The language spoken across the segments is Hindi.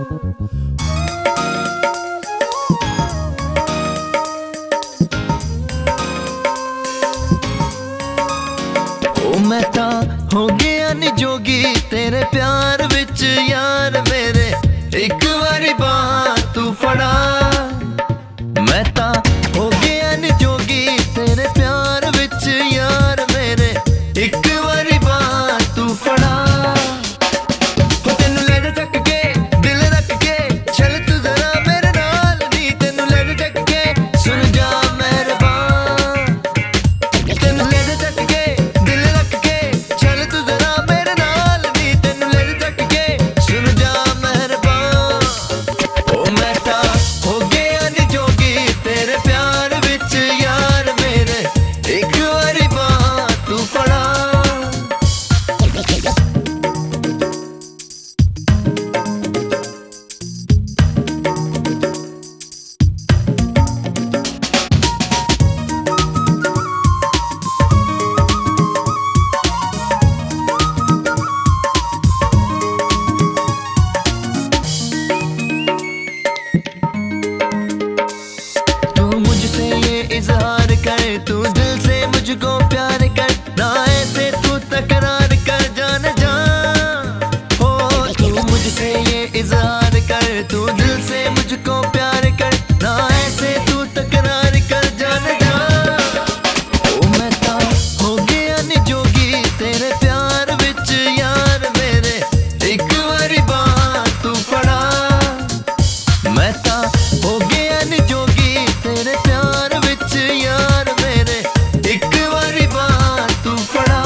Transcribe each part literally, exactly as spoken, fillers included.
मैं तां हो गया नी जोगी तेरे प्यार विच यार मेरे, एक बारी बांह तू फड़ा। मैं तां हो गया नी जोगी तेरे प्यार विच यार मेरे, एक बारी बांह तू फड़ा। हो तेनू ले जा चक के दिल रख के, चल तू जरा मेरे नाल नी, तेनू ले जा चक के सुन जा मेहरबान। तेनू ले जा चक के इज़हार कर, तू दिल से मुझको प्यार कर, ना ऐसे तू तकरार कर जान जा। हो तू मुझसे ये इज़हार कर, तू दिल से मुझको प्यार कर, ना ऐसे तू तकरार कर जान जा। ओ मैं तां हो गया नी जोगी तेरे प्यार विच यार मेरे, एक बारी बांह तू फड़ा। मैं तां हो गया नी जोगी तेरे प्यार यार मेरे, एक बारी बांह तू फड़ा।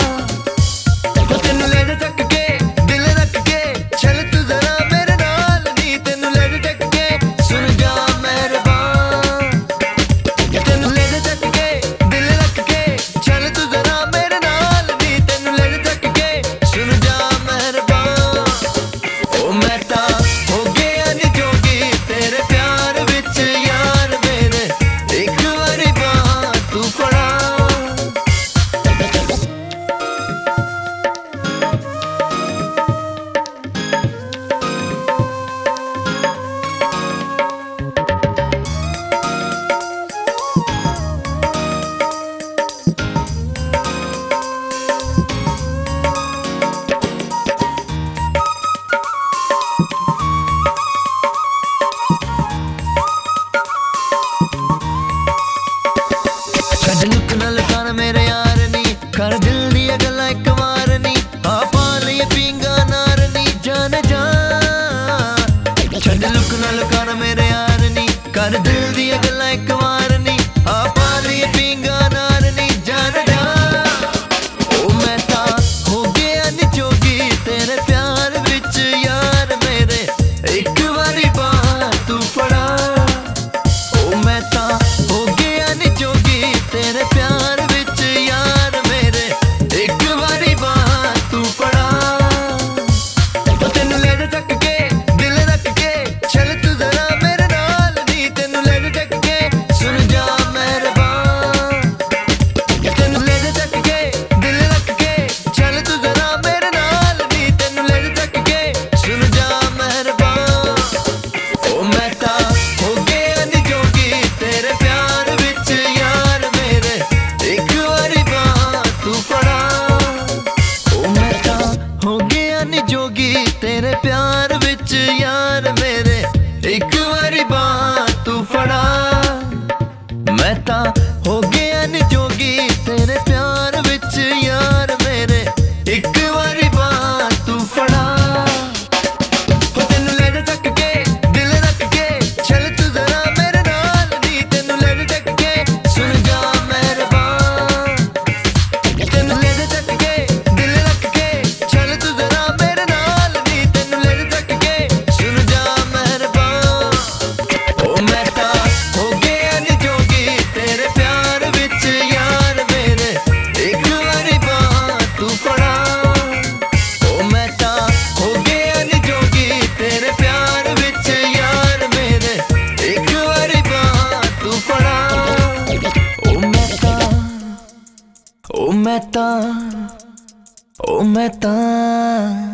तेनू ले जा चक के दिल रख के, चल तू जरा मेरे नाल नी, तेनू ले जा चक के सुन जा मेहरबान। तेनू ले जा चक के दिल रख के, चल तू जरा मेरे नाल नी, तेनू ले जा चक के सुन जा मेहरबान। ओ मैं तां हो गया नी जोगी तेरे प्यार विच यार मेरे, एक तू फड़ा। लुक नाल कर मेरे यार नी, कर दिल दिया गल्लां इक बार नी, आ पा लईए पींगा नार नी जान जा। छड्ड लुक नाल कर मेरे यार नी, कर दिल दिया गल्लां इक बार नी, आ पा लईए पींगा नार नी जान जा। ओ मैं तां हो गया नी जोगी तेरे प्यार विच यार मेरे, एक बारी बांह तू फड़ा। ओ मैं तां हो गया नी जोगी तेरे प्यार विच यार मेरे, एक बारी बांह तू फड़ा। तेनू ले जा चक के दिल रख के, चल तू जरा मेरे नाल नी, तेनू ले जा चक के सुन जा मेहरबान। तेनू ले जा चक के दिल रख के, चल तू जरा मेरे नाल नी, तेनू ले जा चक के सुन जा मेहरबान। ओ मैं तां हो गया नी जोगी तेरे प्यार विच यार मेरे, एक बारी बांह तू फड़ा। ओ मैं तां हो गया नी जोगी तेरे प्यार विच यार मेरे, एक बारी बांह तू फड़ा। मैं तां हो गया नी जोगी तेरे प्यार विच यार मेरे, एक बारी बांह तू फड़ा। हो तेनू ले जा चक के दिल रख के, चल तू जरा मेरे नाल नी, तेनू ले जा चक के सुन जा मेहरबान। तेनू ले जा चक के दिल रख के, चल तू जरा मेरे नाल नी, तेनू ले जा चक के सुन जा मेहरबान। ओ मैं तां हो गया नी जोगी तेरे प्यार विच यार मेरे, एक बारी बांह तू फड़ा। ओ मैं तां हो गया नी जोगी तेरे प्यार विच यार मेरे, एक बारी बांह तू फड़ा। ओ मैं तां ओ मैं तां ओ मैं तां